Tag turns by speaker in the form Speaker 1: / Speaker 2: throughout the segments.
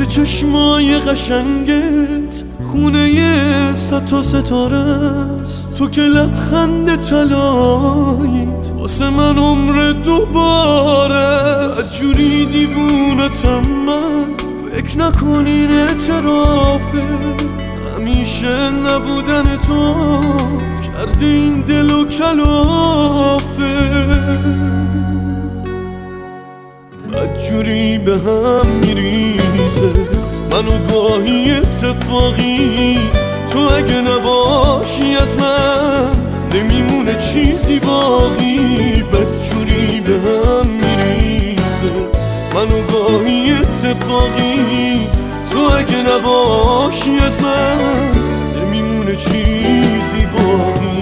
Speaker 1: که چشمای قشنگت خونه صد تا ستاره است، تو که لبخند طلاییت واسه من عمر دوباره. جوری دیوونتم من فکر نکنین اعترافه، همیشه نبودن تو کرده این دل و کلافه. بدجوری به هم میریزه منو گاهی اتفاقی، تو اگه نباشی از من نمیمونه چیزی باقی. بدجوری به هم میریزه منو گاهی اتفاقی، تو اگه نباشی از من نمیمونه چیزی باقی.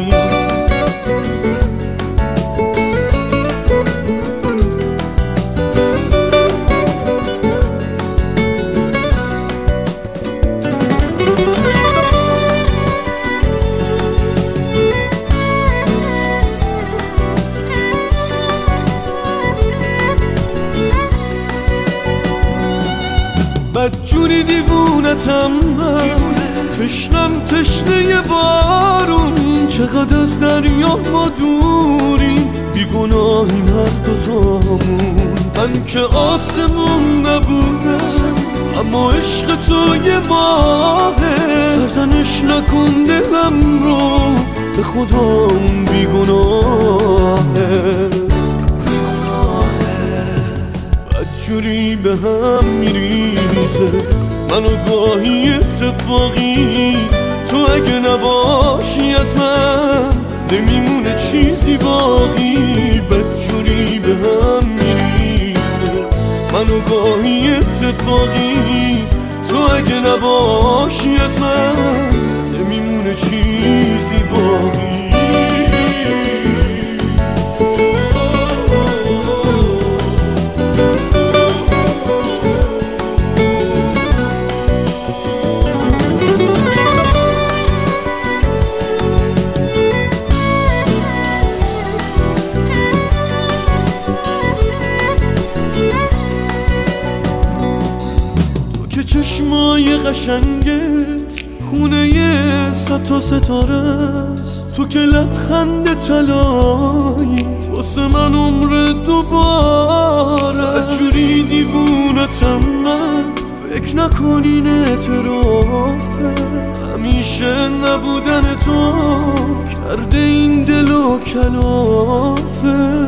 Speaker 1: بدجوری دیوونتم من، تشنم تشنه بارون، چقدر از دریا ما دوریم، بیگناهیم هر دوتامون. من که آسمون نبودم اما عشق تو یه ماهه، سرزنش نکن دلم رو به خدا اون بیگناهه. بدجوری به هم میریزه منو گاهی اتفاقی، تو اگه نباشی از من نمیمونه چیزی باقی. بدجوری به هم میریزه منو گاهی اتفاقی، تو اگه نباشی از من نمیمونه چیزی باقی. که چشمای قشنگت خونه صد تا ستاره است، تو که لبخند طلاییت واسه من عمر دوباره. جوری دیوونتم من فکر نکنین اعترافه، همیشه نبودن تو کرده این دل و کلافه.